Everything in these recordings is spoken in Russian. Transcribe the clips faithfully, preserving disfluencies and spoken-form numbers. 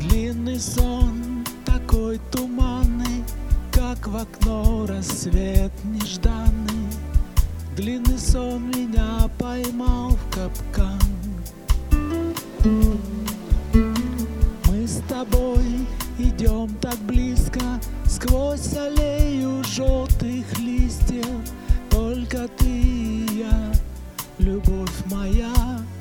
Длинный сон, такой туманный, как в окно рассвет нежданный. Длинный сон меня поймал в капкан. Мы с тобой идем так близко сквозь аллею желтых листьев. Только ты и я, любовь моя.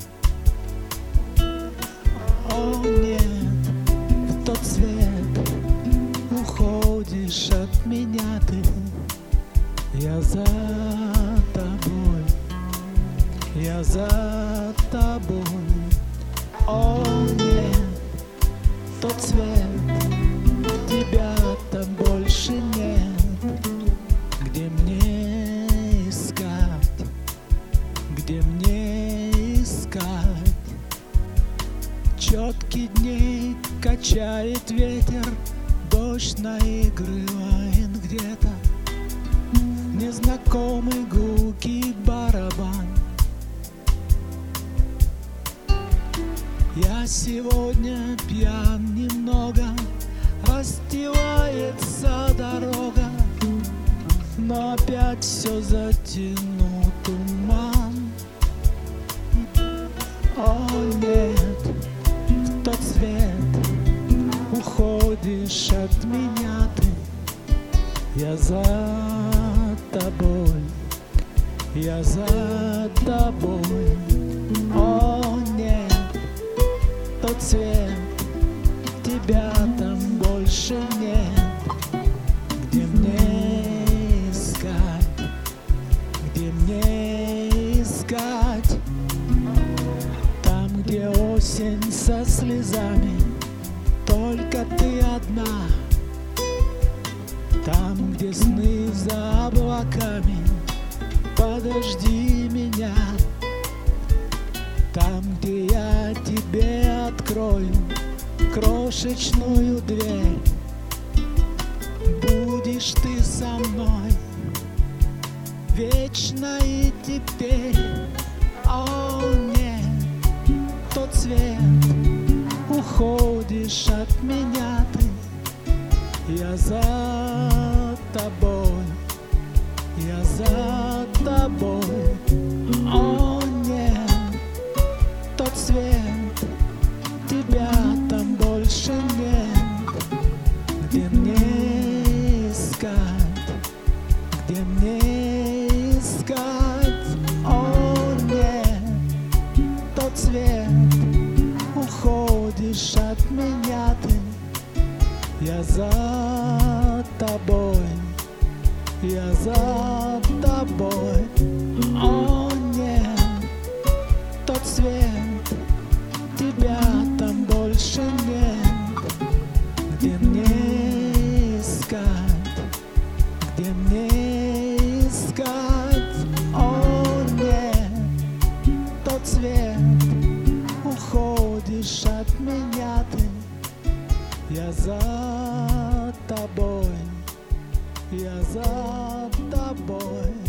О нет, в тот свет уходишь от меня ты. Я за тобой, я за тобой. О нет, тот свет, тебя там больше нет. Где мне искать, где мне искать? Четки дней качает ветер, дождь наигрывает где-то. Незнакомый гулкий барабан. Я сегодня пьян немного, расстилается дорога, но опять все затянул туман. О нет, в тот свет уходишь от меня ты. Я за тобой, я за тобой. О нет, тот свет, тебя там больше нет. Где мне искать, где мне искать? Там, где осень со слезами, только ты одна. Там, где сны за облаками, подожди меня. Там, где я тебе открою крошечную дверь, будешь ты со мной вечно и теперь. О нет, тот свет, уходишь от меня ты. Я за тобой, я за тобой. О нет, тот свет, тебя там больше нет. Где мне искать, где мне искать? О нет, тот свет, уходишь от меня ты. Я за тобой, я за тобой. О нет, тот свет, тебя там больше нет. Где мне искать, где мне искать? О нет, тот свет, уходишь от меня ты. Я за тобой, я за тобой.